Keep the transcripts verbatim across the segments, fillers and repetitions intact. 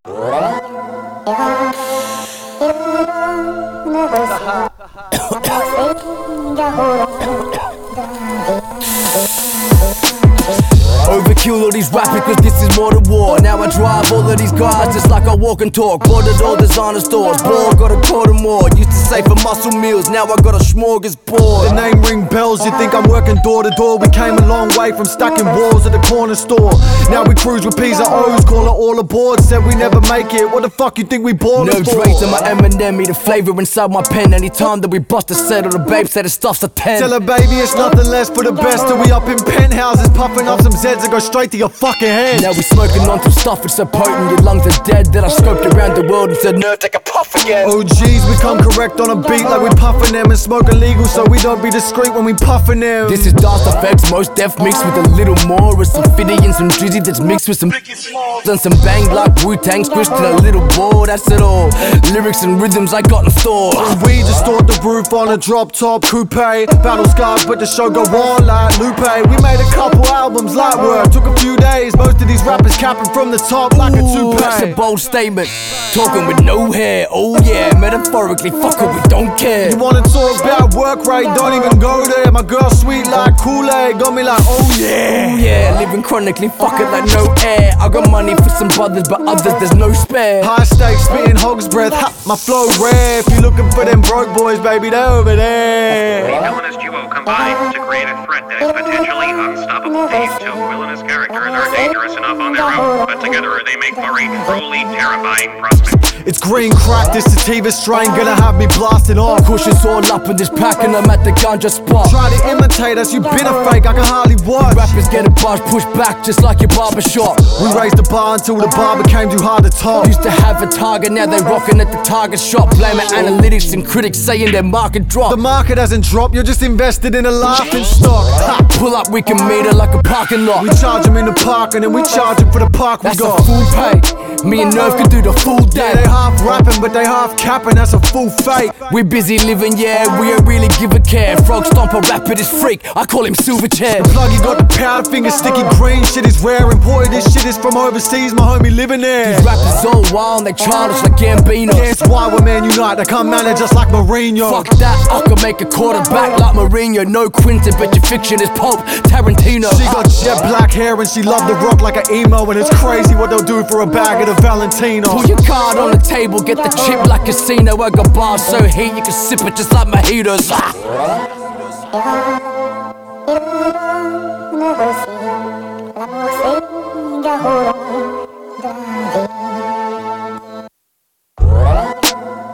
Overkill all these rappers cause this is more than war. Now I drive all of these guys just like I walk and talk. Boarded all designer stores, ball got a quarter more. Used to say for muscle meals, now I got a smorgasbord. The name ring bells, you think I'm working door to door. We came a long way from stacking walls at the corner store. Now we cruise with P's and O's, call it all aboard. Said we never make it, what the fuck you think we bought No it for? Dre to my Eminem, me the flavor inside my pen. Anytime that we bust a set, or the babe said the stuff's a ten. Tell her baby it's nothing less for the best. Till we up in penthouses, puffing up some Zeds that go straight to your fucking head. Now we smoking on some stuff, it's so potent, your lungs are dead. That I scoped around the world and said, nerve, take a puff again. Oh geez, we come correct on a beat like we puffin' them and smoking legal, so we don't be discreet when we puffin' them. This is Dust Effects, most def mixed with a little more of some Fitty and some Drizzy that's mixed with some and some bang like Wu-Tang squished in a little ball, that's it all. Lyrics and rhythms I got in store. We distort the roof on a drop top coupe. Battle scars but the show go on like Lupe. We made a couple albums, light work, took a few days. Most of these rappers capping from the top like Ooh, a toupee. that's a bold statement. Talking with no hair, oh yeah. Metaphorically, fuck it, we don't care. You wanna talk about work rate, don't even go there. My girl sweet like Kool-Aid, got me like oh yeah. Oh yeah, living chronically, fuck it like no air. I got money for some brothers, but others there's no spare. High stakes, spitting hog's breath, ha, my flow rare. If you looking for them broke boys, baby, they're over there. The villainous duo combined to create a threat that is potentially unstoppable. These two villainous characters are dangerous enough on their own, but together they make for a truly terrifying prospect. It's green crack, this sativa strain gonna have me blasting off. Cushions all up in this pack and I'm at the ganja spot. Try to imitate us, you been a fake, I can hardly watch. Rappers get a buzz pushed back just like your barbershop. We raised the bar until the bar became too hard to top. Used to have a target, now they rockin' at the target shop. Blaming analytics and critics saying their market dropped. The market hasn't dropped, you're just invested in a laughing stock. Ha. Pull up, we can meet it like a parking lot. We charge them in the park and then we charge them for the park we That's got. a full pay. Me and Nerve can do the full Yeah, day. they half rapping but they half capping, that's a full fake. We busy living, yeah, we don't really give a care. Frog stomper rapper, this freak, I call him Silverchair. Pluggy got the powder finger, sticky green, shit is rare. Imported this shit is from overseas, my homie living there. These rappers all wild, they childish like Gambino. Yeah, it's why we're Man Unite, they can't manage us like Mourinho. Fuck that, I could make a quarterback like Mourinho. No Quinton, but your fiction is Pope Tarantino. She got jet black hair and she loved the rock like an emo. And it's crazy what they'll do for a bag of the Valentino. Pull your card on the table, get the chip like casino. I got bars so heat you can sip it just like mojitos. Ah.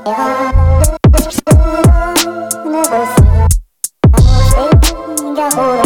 Never see, never see,